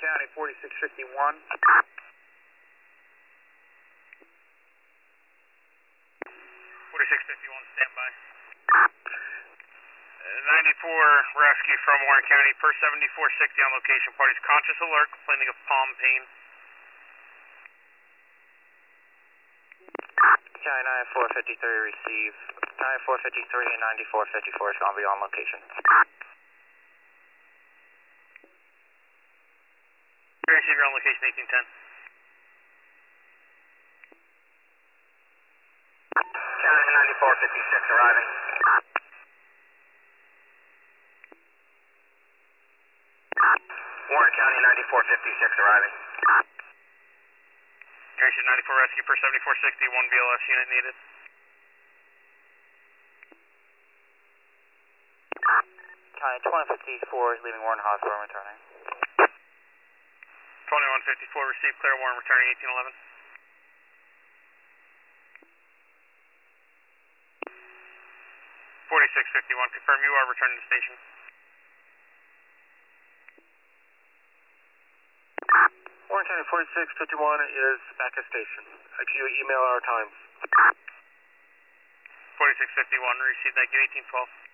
County 4651. 4651, standby. 94 rescue from Warren County, per 7460 on location. Parties conscious alert, complaining of palm pain. County 9453 receive. 9453 and 9454 is going to be on location. Receive your on location 1810. County 9456 arriving. Warren County 9456 arriving. Receive 94 rescue, per 7460, 1 BLS unit needed. County 2154 is leaving Warren Hospital and returning. 2154, receive clear Warren, returning 1811. 4651, confirm you are returning to station. Warren County 4651 is back at station. Can you email our times? 4651, receive, thank you, 1812.